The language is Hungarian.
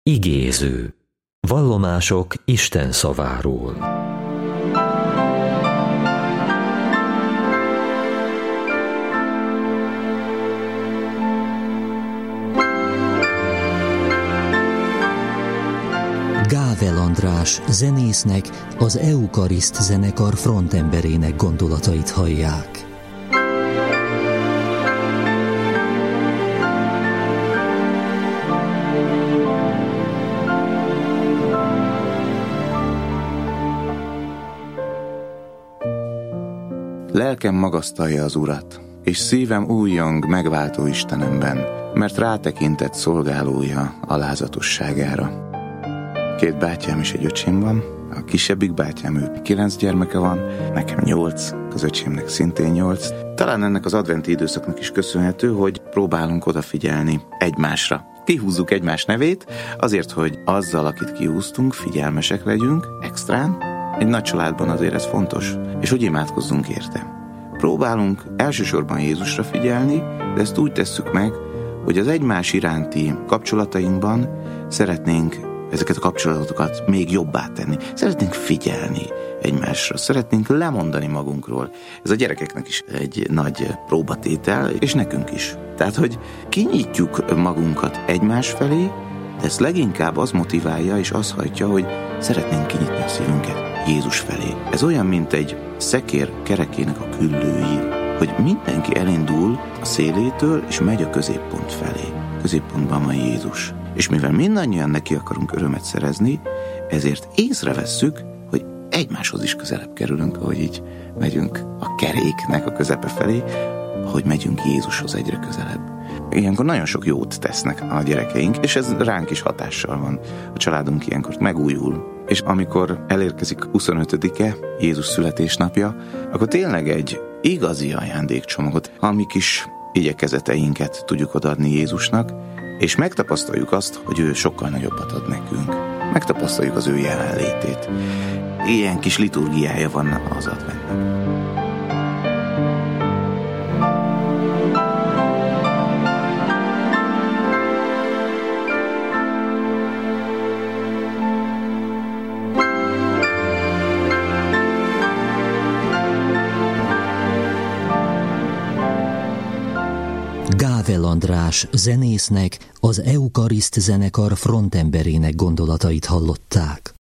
Igéző. Vallomások Isten szaváról. Gável András zenésznek, az Eukariszt zenekar frontemberének gondolatait hallják. Lelkem magasztalja az Urat, és szívem újjong megváltó Istenemben, mert rátekintett szolgálója alázatosságára. 2 bátyám és egy öcsém van, a kisebbik bátyám, ő 9 gyermeke van, nekem 8, az öcsémnek szintén 8. Talán ennek az adventi időszaknak is köszönhető, hogy próbálunk odafigyelni egymásra. Kihúzzuk egymás nevét, azért, hogy azzal, akit kihúztunk, figyelmesek legyünk, extrán. Egy nagy családban azért ez fontos, és hogy imádkozzunk érte. Próbálunk elsősorban Jézusra figyelni, de ezt úgy tesszük meg, hogy az egymás iránti kapcsolatainkban szeretnénk ezeket a kapcsolatokat még jobbá tenni. Szeretnénk figyelni egymásra, szeretnénk lemondani magunkról. Ez a gyerekeknek is egy nagy próbatétel, és nekünk is. Tehát, hogy kinyitjuk magunkat egymás felé, de ezt leginkább az motiválja és az hajtja, hogy szeretnénk kinyitni a szívünket Jézus felé. Ez olyan, mint egy szekér kerekének a küllői, hogy mindenki elindul a szélétől, és megy a középpont felé. Középpontban van Jézus. És mivel mindannyian neki akarunk örömet szerezni, ezért észrevesszük, hogy egymáshoz is közelebb kerülünk, ahogy így megyünk a keréknek a közepe felé, ahogy megyünk Jézushoz egyre közelebb. Ilyenkor nagyon sok jót tesznek a gyerekeink, és ez ránk is hatással van. A családunk ilyenkor megújul. És amikor elérkezik 25-e, Jézus születésnapja, akkor tényleg egy igazi ajándékcsomagot, a mi kis igyekezeteinket tudjuk odaadni Jézusnak, és megtapasztaljuk azt, hogy ő sokkal nagyobbat ad nekünk. Megtapasztaljuk az ő jelenlétét. Ilyen kis liturgiája van az adventnek. Gável András zenésznek, az Eukariszt zenekar frontemberének gondolatait hallották.